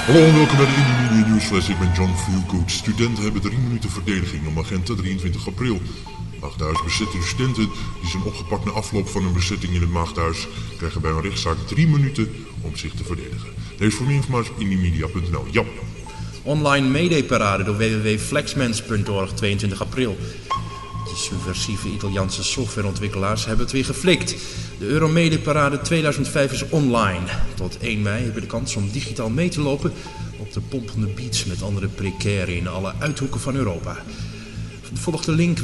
Hallo en welkom bij de Indie Media Newsflash. Ik ben John Feelgood. Studenten hebben 3 minuten verdediging om agenten 23 april. Maagdhuis bezetten studenten die zijn opgepakt na afloop van een bezetting in het Maagdhuis krijgen bij een rechtszaak 3 minuten om zich te verdedigen. Lees voor meer informatie op indiemedia.nl. Ja. Online Mayday-parade door www.flexmens.org 22 april. De subversieve Italiaanse softwareontwikkelaars hebben het weer geflikt. De Euro-Mayday-parade 2005 is online. Tot 1 mei heb je de kans om digitaal mee te lopen op de pompende beats met andere precairen in alle uithoeken van Europa. Volg de link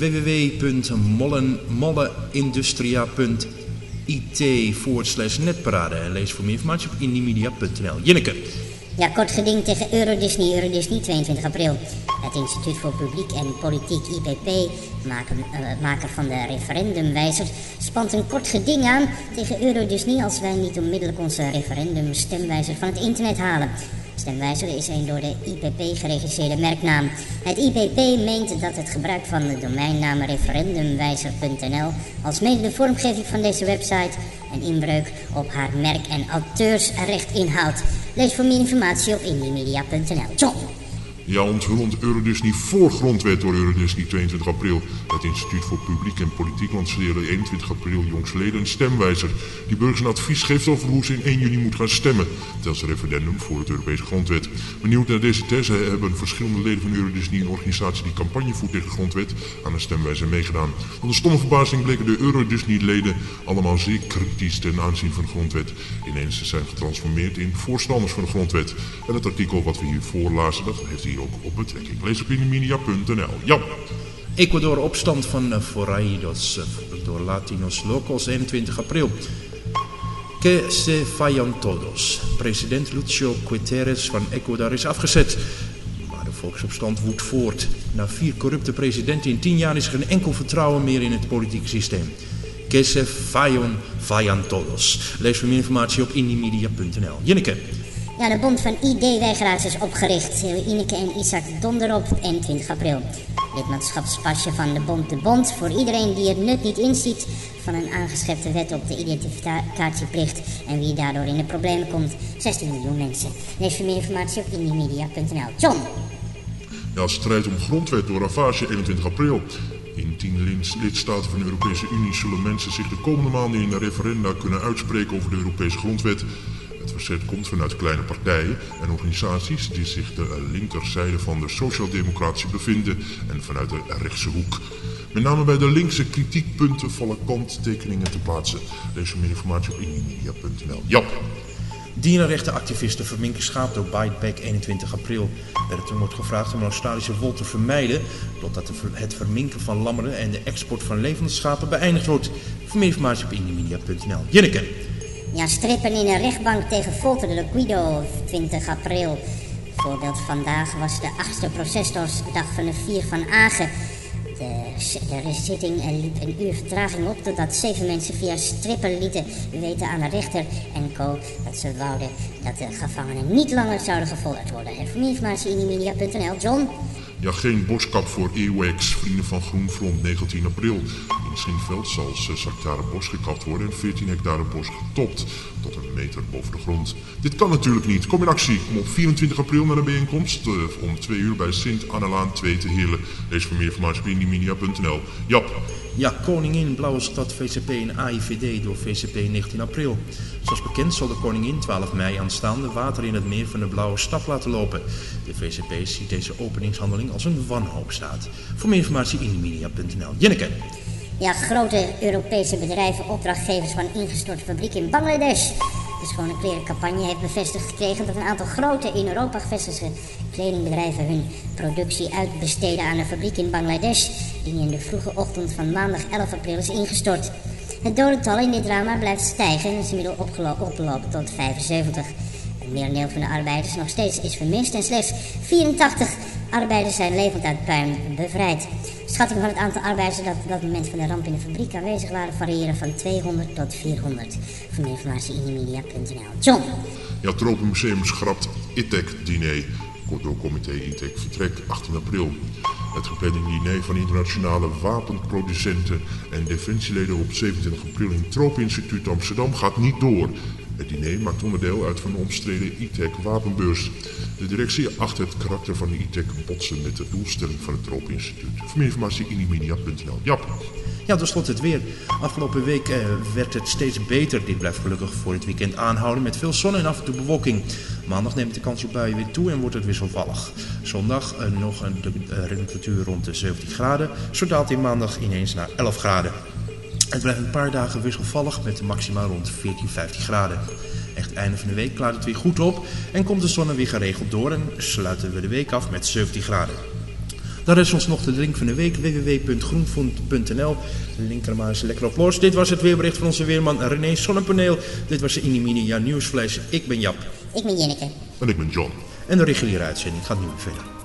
www.mollenindustria.it/netparade en lees voor meer informatie op indiemedia.nl. Jinneke. Ja, kort geding tegen Eurodisney 22 april. Het Instituut voor Publiek en Politiek IPP, maker van de referendumwijzer, spant een kort geding aan tegen Eurodisney als wij niet onmiddellijk onze referendum-stemwijzer van het internet halen. Stemwijzer is een door de IPP geregistreerde merknaam. Het IPP meent dat het gebruik van de domeinnaam referendumwijzer.nl alsmede de vormgeving van deze website een inbreuk op haar merk- en auteursrecht inhoudt. Lees voor meer informatie op indiemedia.nl. John! Ja, onthullend Eurodisney voor grondwet door Eurodisney 22 april. Het Instituut voor Publiek en Politiek lanceerde 21 april jongstleden een stemwijzer die burgers een advies geeft over hoe ze in 1 juni moeten gaan stemmen tijdens het referendum voor het Europese grondwet. Benieuwd naar deze these hebben verschillende leden van Eurodisney, een organisatie die campagne voert tegen de grondwet, aan de stemwijzer meegedaan. Tot een stomme verbazing bleken de Eurodisney-leden allemaal zeer kritisch ten aanzien van de grondwet. Ineens zijn getransformeerd in voorstanders van de grondwet. En het artikel wat we hier voorlazen, dat heeft hier ook op betrekking. Lees op indiemedia.nl. Ja. Ecuador opstand van Forraídos door Latinos Locos 21 april. Que se fallan todos. President Lucio Guterres van Ecuador is afgezet. Maar de volksopstand woedt voort. Na 4 corrupte presidenten in 10 jaar is er geen enkel vertrouwen meer in het politieke systeem. Que se fallan todos. Lees voor meer informatie op indiemedia.nl. Jinneke. Ja, de Bond van ID-weigeraars is opgericht. Ineke en Isaac Donderop, 21 april. Lidmaatschapspasje van de Bond voor iedereen die het nut niet inziet van een aangeschepte wet op de identificatieplicht en wie daardoor in de problemen komt. 16 miljoen mensen. Lees voor meer informatie op indiemedia.nl. John! Ja, strijd om grondwet door ravage 21 april. In 10 lidstaten van de Europese Unie zullen mensen zich de komende maanden in een referenda kunnen uitspreken over de Europese grondwet. Het verzet komt vanuit kleine partijen en organisaties die zich de linkerzijde van de sociaal-democratie bevinden en vanuit de rechtse hoek. Met name bij de linkse kritiekpunten vallen kanttekeningen te plaatsen. Lees meer informatie op indiemedia.nl. Ja. Dierenrechtenactivisten verminken schaap door Biteback 21 april. Er wordt gevraagd om een Australische wol te vermijden totdat het verminken van lammeren en de export van levende schapen beëindigd wordt. Voor meer informatie op indiemedia.nl. Jinneke. Ja, strippen in een rechtbank tegen Volter de Guido, 20 april. Voorbeeld vandaag was de 8e procesdag van de 4 van Agen. De zitting liep een uur vertraging op totdat 7 mensen via strippen lieten weten aan de rechter en co. dat ze wouden dat de gevangenen niet langer zouden gefolterd worden. En voor meer informatie indiemedia.nl. John? Ja, geen boskap voor earwax. Vrienden van GroenFront 19 april. In Schinveld zal 6 hectare bos gekapt worden en 14 hectare bos getopt tot 1 meter boven de grond. Dit kan natuurlijk niet. Kom in actie. Kom op 24 april naar de bijeenkomst om 2 uur bij Sint-Annelaan 2 te Heerlen. Lees voor meer informatie op indiemedia.nl. Jap. Ja, Koningin, Blauwe Stad, VCP en AIVD door VCP 19 april. Zoals bekend zal de koningin 12 mei aanstaande water in het meer van de Blauwe Stad laten lopen. De VCP ziet deze openingshandeling als een wanhoopsdaad. Voor meer informatie indiemedia.nl. Jinneke. Ja, grote Europese bedrijven, opdrachtgevers van ingestorte fabriek in Bangladesh. De Schone Klerencampagne heeft bevestigd gekregen dat een aantal grote in Europa gevestigde kledingbedrijven hun productie uitbesteden aan een fabriek in Bangladesh, die in de vroege ochtend van maandag 11 april is ingestort. Het dodental in dit drama blijft stijgen en is inmiddels opgelopen tot 75. Het merendeel van de arbeiders nog steeds is vermist en slechts 84 arbeiders zijn levend uit puin bevrijd. Schatting van het aantal arbeiders dat op dat moment van de ramp in de fabriek aanwezig waren variëren van 200 tot 400. Voor meer informatie indiemedia.nl. John! Ja, het Tropenmuseum schrapt ITEC-diner. Door comité ITEC vertrekt 18 april. Het geplande diner van internationale wapenproducenten en defensieleden op 27 april in het Tropeninstituut Amsterdam gaat niet door. Het diner maakt onderdeel uit van de omstreden ITEC wapenbeurs. De directie acht het karakter van de ITEC botsen met de doelstelling van het Tropeninstituut. Voor meer informatie inimedia.nl. Jap. Ja, tenslotte het weer. Afgelopen week werd het steeds beter. Dit blijft gelukkig voor het weekend aanhouden met veel zon en af en toe bewolking. Maandag neemt de kans op buien weer toe en wordt het wisselvallig. Zondag nog een temperatuur rond de 17 graden. Zo daalt die maandag ineens naar 11 graden. Het blijft een paar dagen wisselvallig met de maxima rond 14, 15 graden. Echt einde van de week klaart het weer goed op en komt de zon er weer geregeld door en sluiten we de week af met 17 graden. Dan is ons nog de link van de week, www.groenfond.nl. Link er maar eens lekker op los. Dit was het weerbericht van onze weerman René Zonnepaneel. Dit was de Inimini Nieuwsflash. Ik ben Jap. Ik ben Jinneke. En ik ben John. En de reguliere uitzending gaat nu weer verder.